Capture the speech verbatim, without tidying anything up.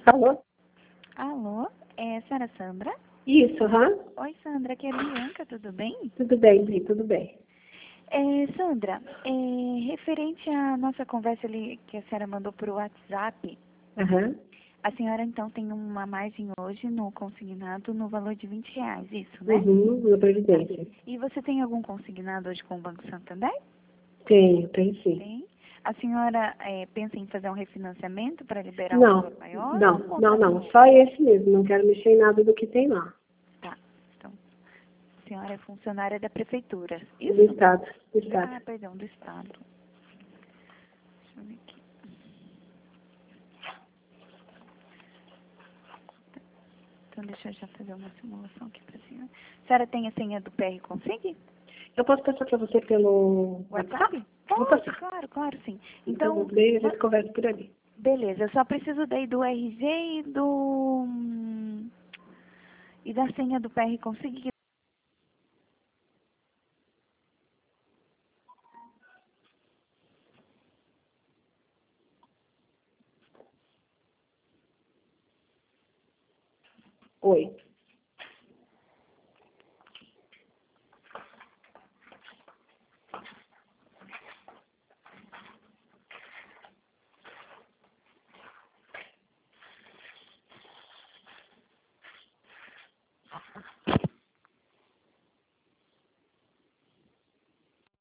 Alô? Alô, é a senhora Sandra? Isso, aham. Oi, Sandra, aqui é a Bianca, tudo bem? Tudo bem, Bi, tudo bem. É, Sandra, é, referente à nossa conversa ali que a senhora mandou por WhatsApp, Aham. a senhora então tem uma margem hoje no consignado no valor de vinte reais, isso, né? Uhum, na Previdência. E você tem algum consignado hoje com o Banco Santander? Tenho, tenho sim. Tem. A senhora é, pensa em fazer um refinanciamento para liberar um Não, valor maior? não, ou um não, contrato? não. Só esse mesmo. Não quero mexer em nada do que tem lá. Tá, então, a senhora é funcionária da prefeitura, Do isso? Estado. Do Estado. Ah, perdão, do Estado. Deixa eu ver aqui. Então, deixa eu já fazer uma simulação aqui para a senhora. A senhora tem a senha do P R Consig? Eu posso passar para você pelo WhatsApp? WhatsApp? Vou Pode, passar. claro, claro, sim. Então, Então, daí a ma- gente conversa por ali. beleza, eu só preciso daí do R G e do... hum, e da senha do P R Consig. Oi.